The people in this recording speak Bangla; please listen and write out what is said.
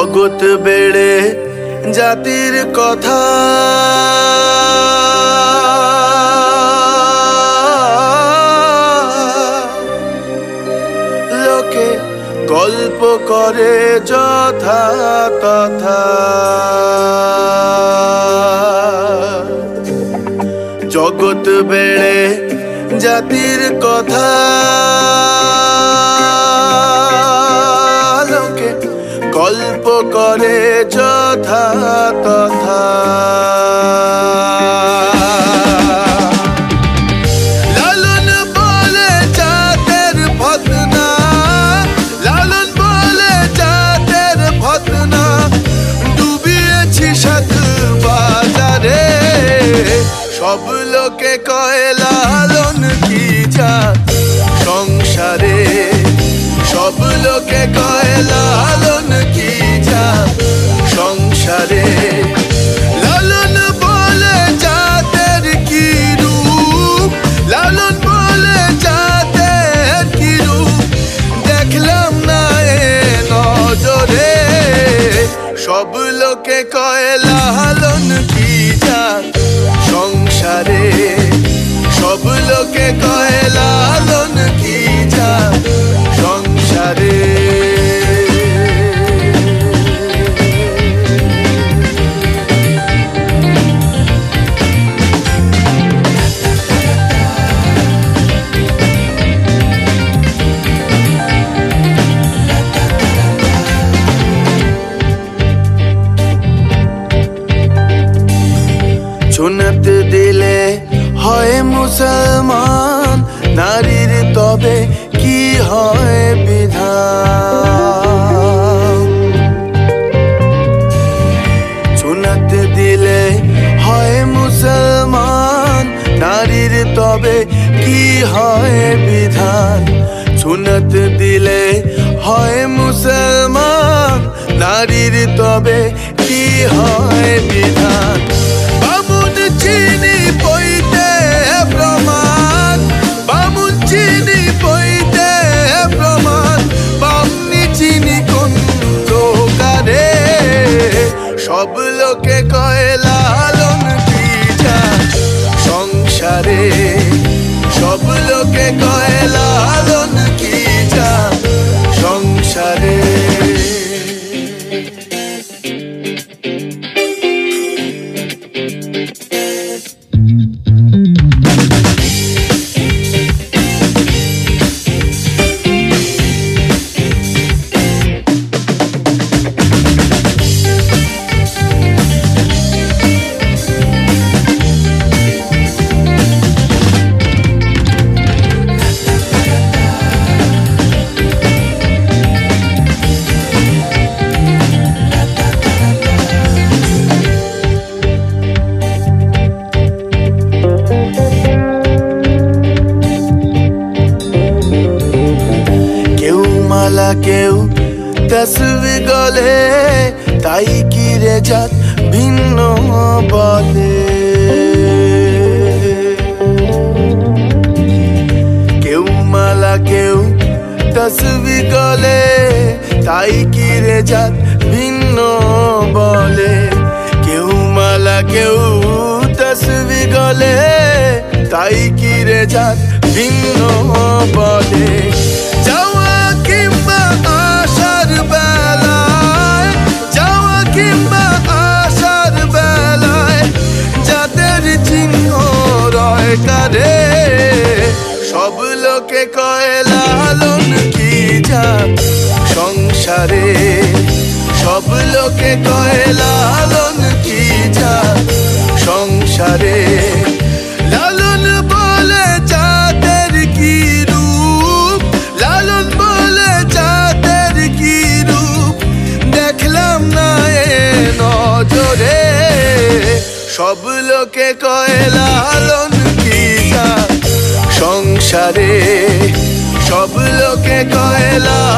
জগৎ বেড়ে জাতির কথা লোকে গল্প করে যথা তথা। জগৎ বেড়ে জাতির কথা লোকে গল্প করে যথা তথা। লালন বলে জাতের ফতনা, লালন বলে জাতের ফতনা, ডুবিয়েছি সাত বাজারে। সব লোকে কয় লালন কি জাত সংসারে, সব লোকে কয় লালন কি জাত সংসারে। লালন বলে জাতের কি রূপ, লালন বলে জাতের কি রূপ, দেখলাম না এ নজরে। সব লোকে কয় লালন কি জাত সংসারে, সব লোকে কয় লালন কি জাত সংসারে। সুন্নত দিলে হয় মুসলমান, নারীর তবে কি হয় বিধান। সুন্নত দিলে হয় মুসলমান, নারীর তবে কি হয় বিধান। সুন্নত দিলে হয় মুসলমান, নারীর তবে কি হয় বিধান। বামুন চিনি পইতে প্রমাণ, বামুন চিনি পইতে প্রমাণ, বামনি চিনি কোন দোকানে। সব লোকে কয় লালন কি জাত সংসারে, সব লোকে কয় লালন কি জাত সংসারে। কেউ তসবি গলে, তাই কি রে জাত ভিন্ন বলে। কেউ মালা কেউ তসবি গলে, তাই কি রে জাত ভিন্ন বলে। কেউ মালা কেউ তসবি গলে, তাই কি রে জাত ভিন্ন বলে। যাওয়া কিংবা আসার বেলায়, যাওয়া কিংবা আসার বেলায়, জাতের চিহ্ন রয় কারে। সব লোকে কয় লালন কি জাত সংসারে, সব লোকে কয় লালন কি জাত সংসারে। লালন বলে জাতের কি রূপ, লালন বলে জাতের কি রূপ, দেখলাম না এ নজরে। সব লোকে কয় লালন কি জাত সংসারে, সব লোকে কয় লালন